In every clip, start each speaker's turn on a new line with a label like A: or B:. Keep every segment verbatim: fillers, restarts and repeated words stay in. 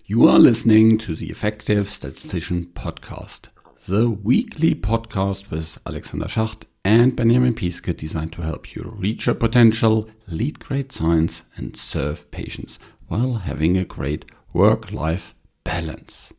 A: You are listening to the Effective Statistician Podcast, the weekly podcast with Alexander Schacht and Benjamin Piske designed to help you reach your potential, lead great science, and serve patients while having a great work-life balance.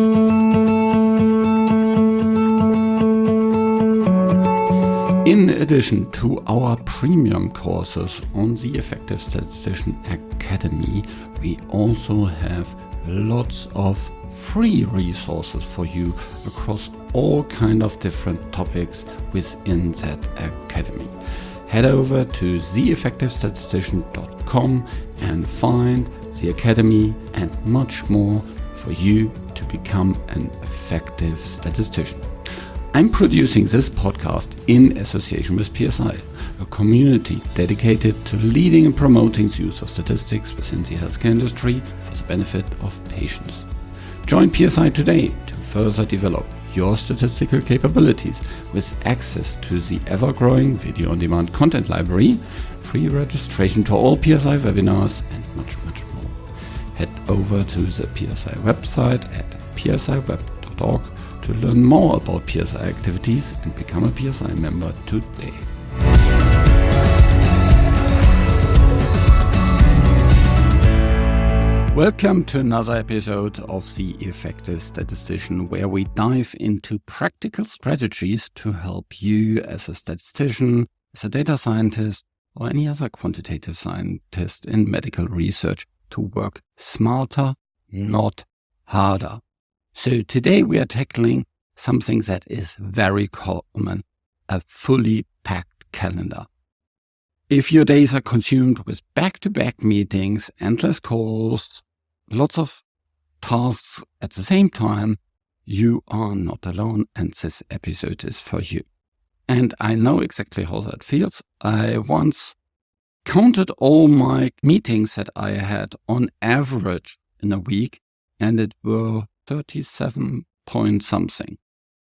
A: In addition to our premium courses on the Effective Statistician Academy, we also have lots of free resources for you across all kind of different topics within that academy. Head over to the effective statistician dot com and find the academy and much more for you to become an effective statistician. I'm producing this podcast in association with P S I, a community dedicated to leading and promoting the use of statistics within the healthcare industry for the benefit of patients. Join P S I today to further develop your statistical capabilities with access to the ever-growing video-on-demand content library, free registration to all P S I webinars, and much, much more. Head over to the P S I website at p s i web dot org to learn more about P S I activities and become a P S I member today. Welcome to another episode of The Effective Statistician, where we dive into practical strategies to help you as a statistician, as a data scientist, or any other quantitative scientist in medical research to work smarter, not harder. So today we are tackling something that is very common, a fully packed calendar. If your days are consumed with back-to-back meetings, endless calls, lots of tasks at the same time, you are not alone, and this episode is for you. And I know exactly how that feels. I once counted all my meetings that I had on average in a week, and it were thirty-seven point something.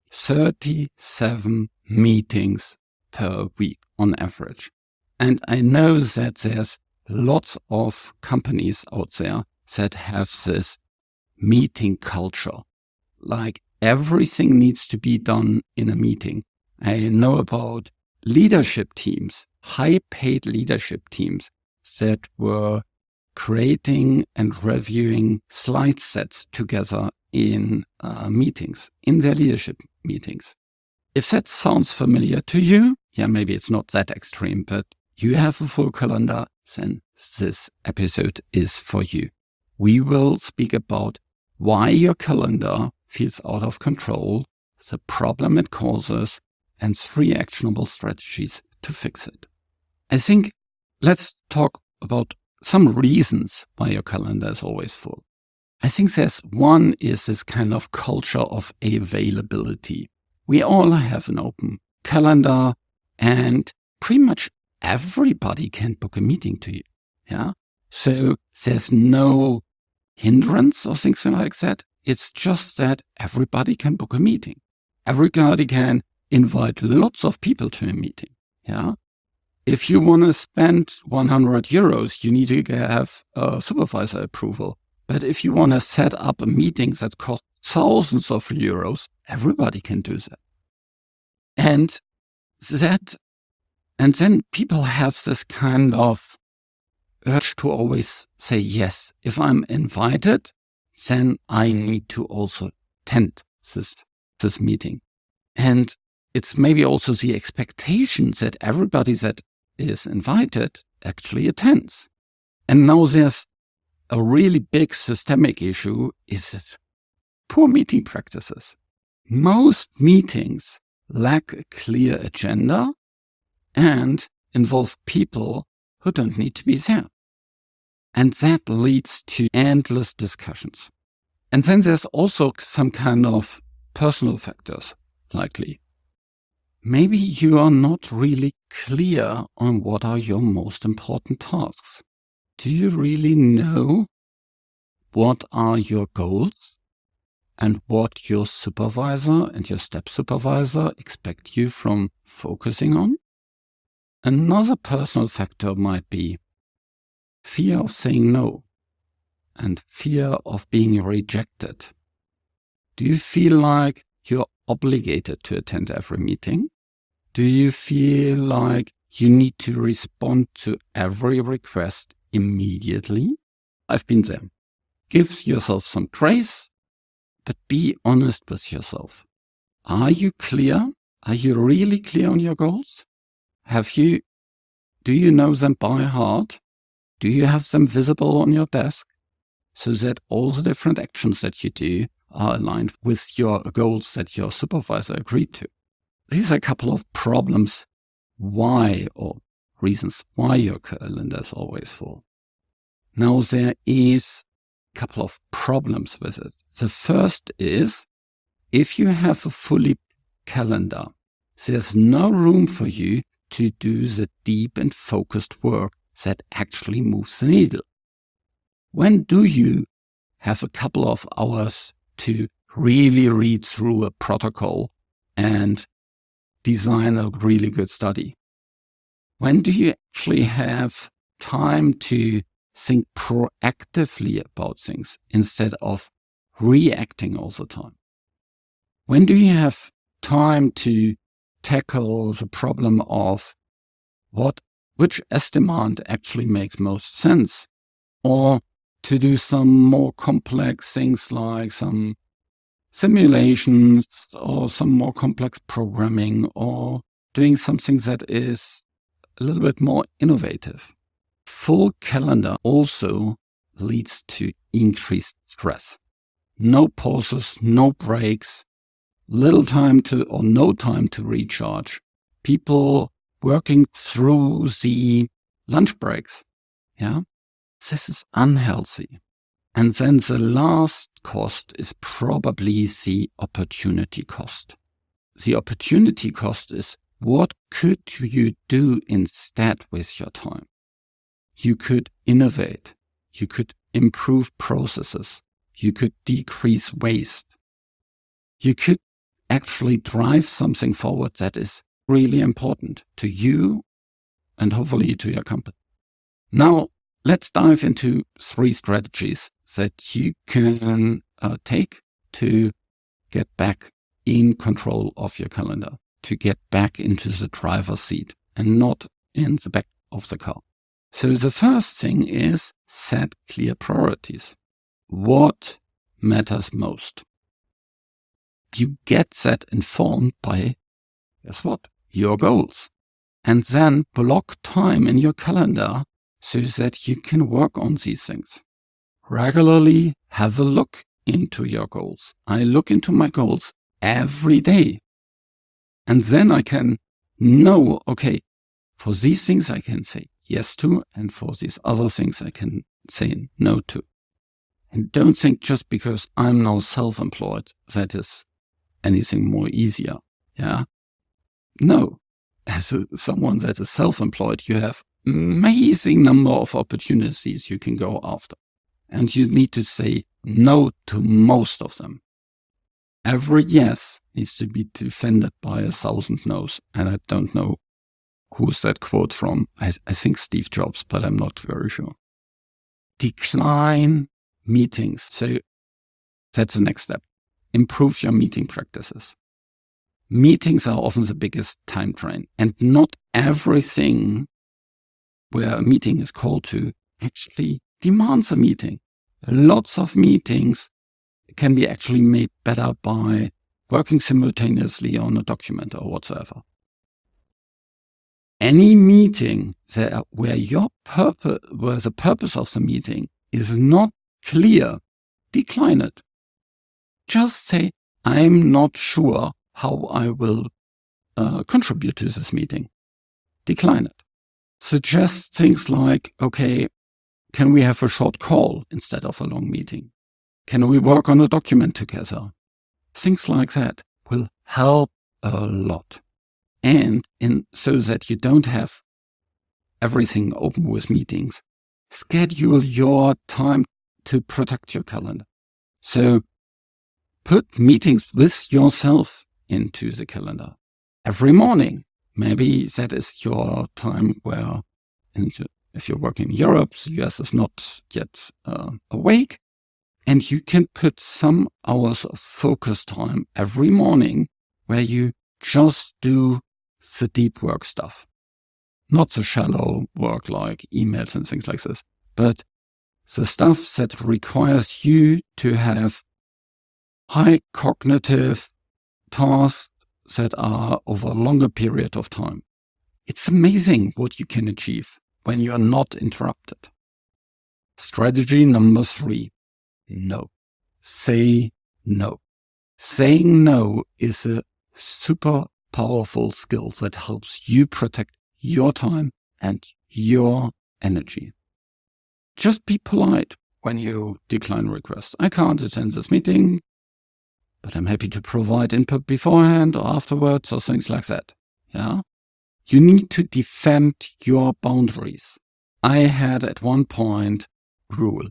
A: thirty-seven meetings per week on average. And I know that there's lots of companies out there that have this meeting culture. Like everything needs to be done in a meeting. I know about leadership teams, high paid leadership teams that were creating and reviewing slide sets together in uh, meetings, in their leadership meetings. If that sounds familiar to you, yeah, maybe it's not that extreme, but you have a full calendar, then this episode is for you. We will speak about why your calendar feels out of control, the problem it causes, and three actionable strategies to fix it. I think let's talk about some reasons why your calendar is always full. I think there's one is this kind of culture of availability. We all have an open calendar and pretty much everybody can book a meeting to you. Yeah. So there's no hindrance or things like that. It's just that everybody can book a meeting. Everybody can invite lots of people to a meeting. Yeah. If you want to spend one hundred euros, you need to have a supervisor approval. But if you want to set up a meeting that costs thousands of euros, everybody can do that. And that, and then people have this kind of urge to always say yes. If I'm invited, then I need to also attend this, this meeting. And it's maybe also the expectation that everybody that is invited actually attends. And now there's a really big systemic issue is poor meeting practices. Most meetings lack a clear agenda and involve people who don't need to be there. And that leads to endless discussions. And then there's also some kind of personal factors, likely. Maybe you are not really clear on what are your most important tasks. Do you really know what are your goals and what your supervisor and your step supervisor expect you from focusing on? Another personal factor might be fear of saying no. and fear of being rejected. Do you feel like you're obligated to attend every meeting? Do you feel like you need to respond to every request immediately? I've been there. Give yourself some grace, but be honest with yourself. Are you clear? Are you really clear on your goals? Have you, do you know them by heart? Do you have them visible on your desk so that all the different actions that you do are aligned with your goals that your supervisor agreed to? These are a couple of problems why or reasons why your calendar is always full. Now there is a couple of problems with it. The first is if you have a fully calendar, there's no room for you to do the deep and focused work that actually moves the needle. When do you have a couple of hours to really read through a protocol and design a really good study? When do you actually have time to think proactively about things instead of reacting all the time? When do you have time to tackle the problem of what, which S-demand actually makes most sense? Or to do some more complex things like some simulations or some more complex programming or doing something that is a little bit more innovative. Full calendar also leads to increased stress. No pauses, no breaks, little time to or no time to recharge. People working through the lunch breaks. Yeah, this is unhealthy. And then the last cost is probably the opportunity cost. The opportunity cost is what could you do instead with your time? You could innovate. You could improve processes. You could decrease waste. You could actually drive something forward that is really important to you and hopefully to your company. Now, let's dive into three strategies that you can uh, take to get back in control of your calendar, to get back into the driver's seat and not in the back of the car. So the first thing is set clear priorities. What matters most? You get that informed by, guess what? Your goals. And then block time in your calendar so that you can work on these things. Regularly have a look into your goals. I look into my goals every day. And then I can know, okay, for these things I can say yes to, and for these other things I can say no to. And don't think just because I'm now self-employed, that is anything more easier. Yeah. No, as a, someone that is self-employed, you have amazing number of opportunities you can go after. And you need to say no to most of them. Every yes needs to be defended by a thousand no's. And I don't know who's that quote from. I, I think Steve Jobs, but I'm not very sure. Decline meetings. So that's the next step. Improve your meeting practices. Meetings are often the biggest time drain, and not everything where a meeting is called to actually demands a meeting. Lots of meetings can be actually made better by working simultaneously on a document or whatsoever. Any meeting that, where your purpose, where the purpose of the meeting is not clear, decline it. Just say, I'm not sure how I will uh, contribute to this meeting. Decline it. Suggest things like, okay, can we have a short call instead of a long meeting? Can we work on a document together? Things like that will help a lot. And in, so that you don't have everything open with meetings, schedule your time to protect your calendar. So put meetings with yourself into the calendar every morning. Maybe that is your time where if you're working in Europe, the U S is not yet uh, awake. And you can put some hours of focus time every morning where you just do the deep work stuff. Not the shallow work like emails and things like this, but the stuff that requires you to have high cognitive tasks that are over a longer period of time. It's amazing what you can achieve when you are not interrupted. Strategy number three, no. Say no. Saying no is a super powerful skill that helps you protect your time and your energy. Just be polite when you decline requests. I can't attend this meeting, but I'm happy to provide input beforehand or afterwards or things like that. Yeah. You need to defend your boundaries. I had at one point a rule.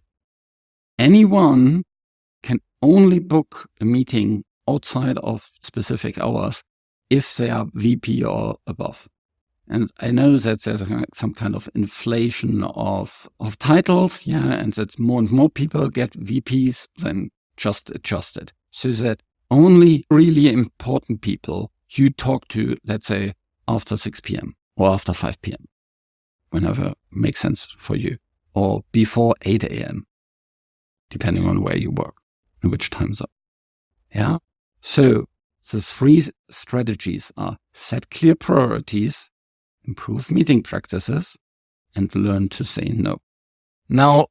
A: Anyone can only book a meeting outside of specific hours if they are V P or above. And I know that there's some kind of inflation of, of titles, yeah, and that more and more people get V Ps, then just adjust it. So that only really important people you talk to, let's say, after six p.m. or after five p.m., whenever makes sense for you, or before eight a.m., depending on where you work and which time zone. Yeah. So the three strategies are set clear priorities, improve meeting practices, and learn to say no. Now,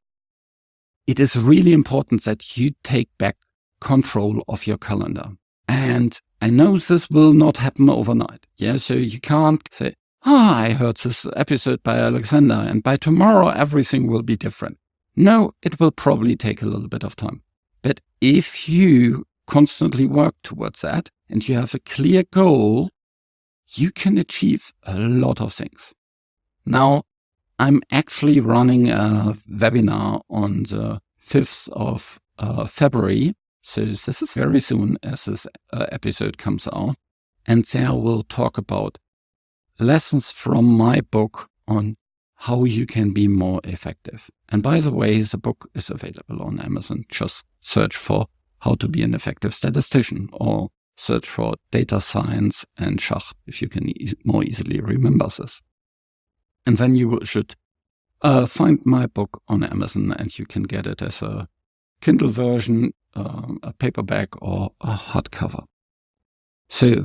A: it is really important that you take back control of your calendar. And I know this will not happen overnight. Yeah, so you can't say, ah, oh, I heard this episode by Alexander, and by tomorrow everything will be different. No, it will probably take a little bit of time. But if you constantly work towards that and you have a clear goal, you can achieve a lot of things. Now, I'm actually running a webinar on the fifth of uh, February. So this is very soon as this uh, episode comes out. And there we'll talk about lessons from my book on how you can be more effective. And by the way, the book is available on Amazon. Just search for how to be an effective statistician or search for data science and Schach if you can e- more easily remember this. And then you should uh, find my book on Amazon and you can get it as a Kindle version, uh, a paperback or a hardcover. So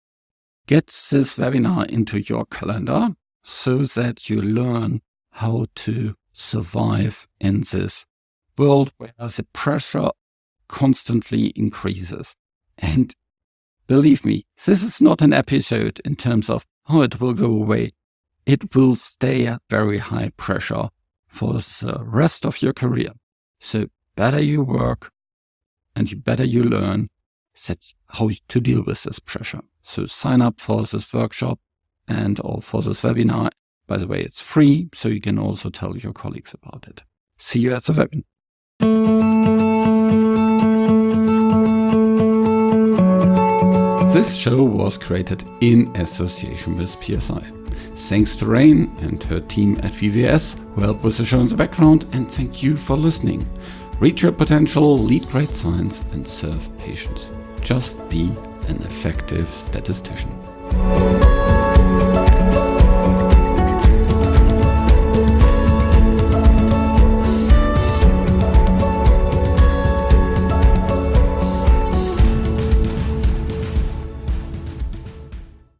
A: get this webinar into your calendar so that you learn how to survive in this world where the pressure constantly increases. And believe me, this is not an episode in terms of how it will go away. It will stay at very high pressure for the rest of your career. So better you work and you better you learn that how to deal with this pressure. So sign up for this workshop and or for this webinar. By the way, it's free, so you can also tell your colleagues about it. See you at the webinar. This show was created in association with P S I. Thanks to Rain and her team at V V S who helped with the show in the background, and thank you for listening. Reach your potential, lead great science, and serve patients. Just be an effective statistician.